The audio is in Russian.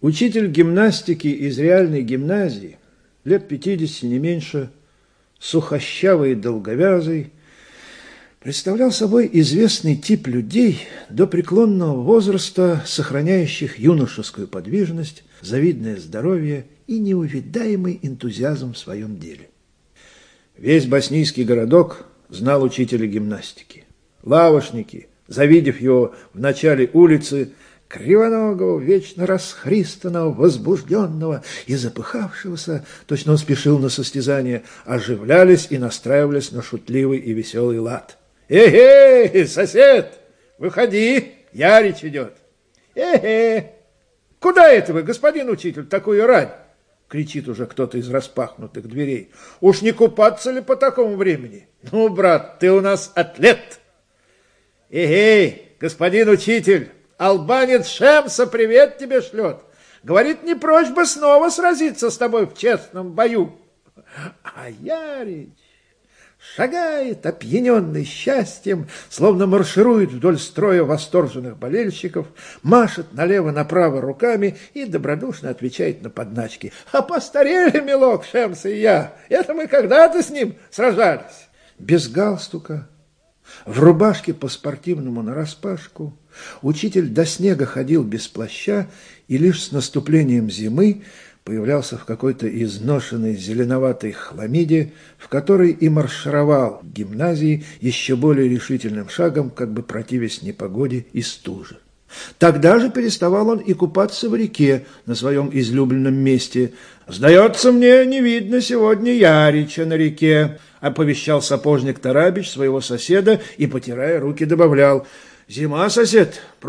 Учитель гимнастики из реальной гимназии, лет 50, не меньше, сухощавый и долговязый, представлял собой известный тип людей до преклонного возраста, сохраняющих юношескую подвижность, завидное здоровье и неувидаемый энтузиазм в своем деле. Весь боснийский городок знал учителя гимнастики. Лавошники, завидев его в начале улицы, кривоногого, вечно расхристанного, возбужденного и запыхавшегося, точно он спешил на состязание, оживлялись и настраивались на шутливый и веселый лад. «Эй, сосед, выходи, Ярич идет!» Куда это вы, господин учитель, такую рань?» — кричит уже кто-то из распахнутых дверей. «Уж не купаться ли по такому времени? Ну, брат, ты у нас атлет!» Господин учитель, албанец Шемса привет тебе шлет. Говорит, не прочь бы снова сразиться с тобой в честном бою. А Ярич шагает, опьяненный счастьем, словно марширует вдоль строя восторженных болельщиков, машет налево-направо руками и добродушно отвечает на подначки. «А постарели, милок, Шемса и я. Это мы когда-то с ним сражались». Без галстука, в рубашке по-спортивному нараспашку, учитель до снега ходил без плаща и лишь с наступлением зимы появлялся в какой-то изношенной зеленоватой хламиде, в которой и маршировал в гимназии еще более решительным шагом, как бы противясь непогоде и стуже. Тогда же переставал он и купаться в реке на своем излюбленном месте. «Сдается мне, не видно сегодня Ярича на реке», — оповещал сапожник Тарабич своего соседа и, потирая руки, добавлял: «Зима, сосед,